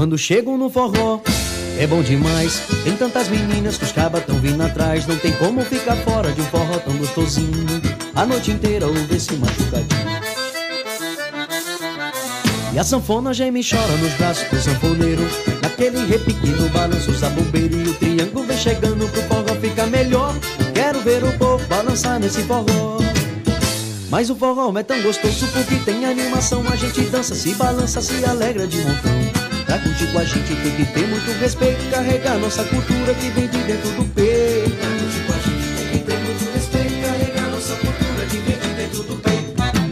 Quando chego no forró, é bom demais. Tem tantas meninas que os cabas tão vindo atrás. Não tem como ficar fora de um forró tão gostosinho. A noite inteira ouve esse machucadinho. E a sanfona geme e chora nos braços do sanfoneiro. Naquele repique no balanço, zabumbeiro e o triângulo vem chegando pro forró ficar melhor. Quero ver o povo balançar nesse forró. Mas o forró é tão gostoso porque tem animação. A gente dança, se balança, se alegra de montão. Pra curtir com a gente tem que ter muito respeito. Carregar nossa cultura que vem de dentro do peito. Pra curtir com a gente tem que ter muito respeito. Carregar nossa cultura que vem de dentro do peito.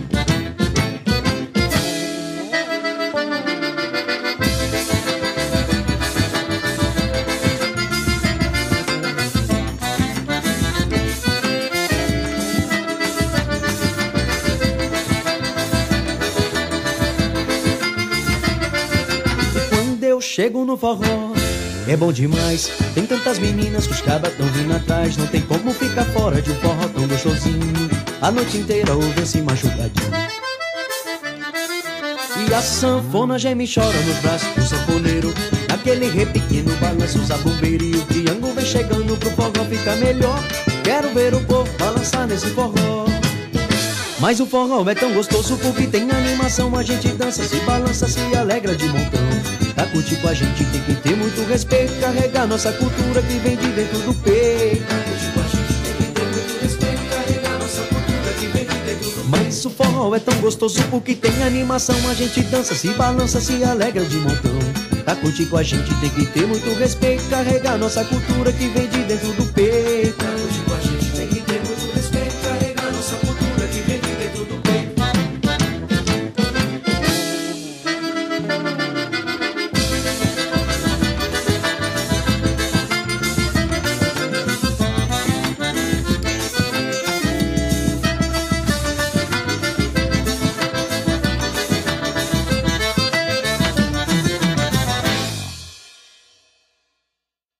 Chego no forró, é bom demais. Tem tantas meninas que os cabas tão vindo atrás. Não tem como ficar fora de um forró tão gostosinho. A noite inteira ouve esse machucadinho. E a sanfona geme e chora nos braços do sanfoneiro. Naquele repique no balanço, zabumbeiro e o triângulo vem chegando pro forró ficar melhor. Quero ver o povo balançar nesse forró. Mas o forró é tão gostoso porque tem animação. A gente dança, se balança, se alegra de montão. Pra curtir com a gente tem que ter muito respeito. Carregar nossa cultura que vem de dentro do peito. Pra curtir com a gente tem que ter muito respeito. Carregar nossa cultura que vem de dentro do peito. Mas o forró é tão gostoso porque tem animação. A gente dança, se balança, se alegra de montão. Pra curtir com a gente tem que ter muito respeito. Carregar nossa cultura que vem de dentro do peito.